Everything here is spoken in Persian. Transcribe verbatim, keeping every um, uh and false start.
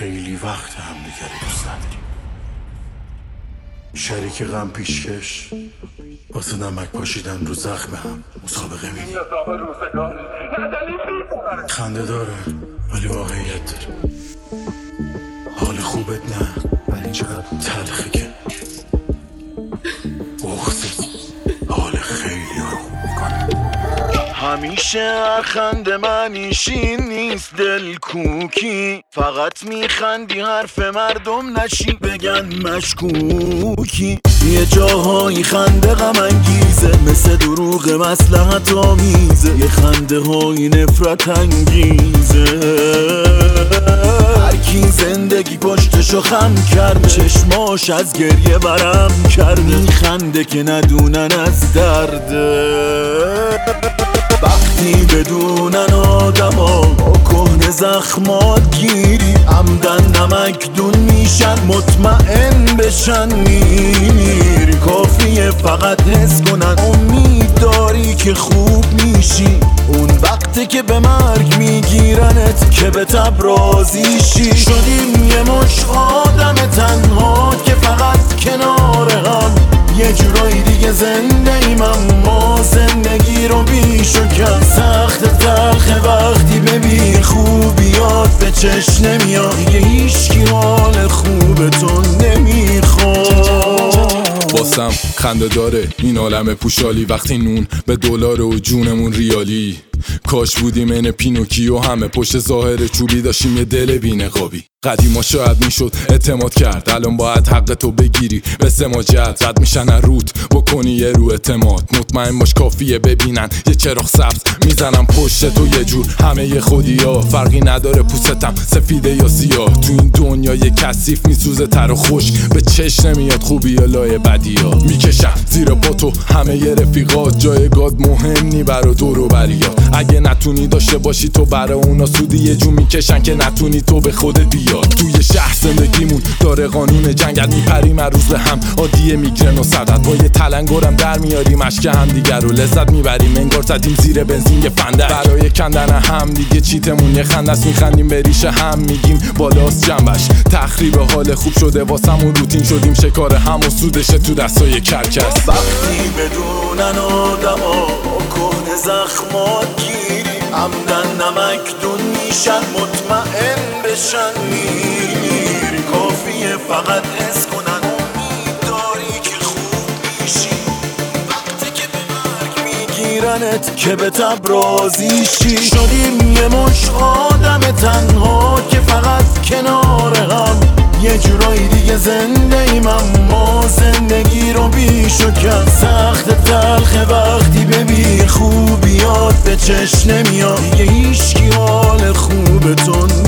خیلی وقت هم دیگر دوست نداریم. شریک غم پیشکش واسه نمک پاشیدن رو زخم هم مسابقه میدیم. خنده داره ولی واقعیت داره. حال خوبت نه ولی چقدر تلخه که بغضت حال خیلی رو خوب میکنه. همیشه هر خنده منیشین نیست دل کوکی، فقط میخندی حرف مردم نشی بگن مشکوکی. یه جاهایی خنده غم انگیزه مثل دروغ مصلحت آمیزه، یه خنده های نفرت انگیزه. هرکی زندگی پشتشو خم کرد، چشماش از گریه برم کرد، میخنده که ندونن از درده. وقتی بدونن آدما با کهنه زخمات گیری، عمدن نمک دون میشن مطمئن بشن میری. کافیه فقط حس کنن امید داری که خوب میشی، اون وقتی که به مرگ میگیرنت که به تب راضی شی. شدیم یه مش آدم تنها که فقط کنار هم، یه جورایی دیگه زنده ایم اما زندگی رو بیش و کم. سخت تلخه وقتی ببین خوبیات به چشم نمیاد، دیگه هیچکی حال خوب تو نمیخواد. واسم خنده داره این عالم پوشالی، وقتی نون به دلار و جونمون ریالی. کاش بودیم این پینوکیو همه پشت ظاهر چوبی داشتیم یه دل بی‌نقابی. قدیما شاید میشد اعتماد کرد، الان باید حق تو بگیری به سماجت. رد میشن از روت بکنی یه رو اعتماد، مطمئن باش کافیه ببینن یه چراغ سبز میزنم پشت تو یه جور. همه یه خودی ها فرقی نداره پوستم سفیده یا سیاه، تو این دنیا یه کثیف میسوزه تر و خشک، به چش نمیاد خوبی یا لای بدی ها. میکشم زیر پا تو همه یه رفیقات، جایگاه مهم نی برا دور و بریات. اگه نتونی داشته باشی تو برا اونا سودی، یه جو میکشن که نتونی تو به خودت بیاد. توی شهر زندگیمون داره قانون جنگل، میپریم هر روز هم عادیه میگرن و صدت. با یه تلنگرم در میاریم اشک هم دیگر رو لذت میبریم، انگار زدیم زیر بنزین یه فندک. برای کندن هم دیگه چیتمون یه خندست، میخندیم به ریشه هم میگیم بالاست جنبش. تخریب حال خوب شده واسمون روتین، شدیم شکار هم و سودشه تو دستای کرکس. وقتی بدونن آدما کهنه زخمات گیری، عمدن نمک دون میشن مطمئن بشن میری. کافیه فقط حس کنن امید داری که خوب میشی، وقتی که به مرگ میگیرنت که به تب راضی شی. شدیم یه مش آدم تنها که فقط کنار هم، یه جورایی دیگه زنده ایم اما زندگی رو بیش و کم. سخت تلخه وقتی ببین خوبیات به چشم نمیاد، دیگه هیچکی حال خوب تو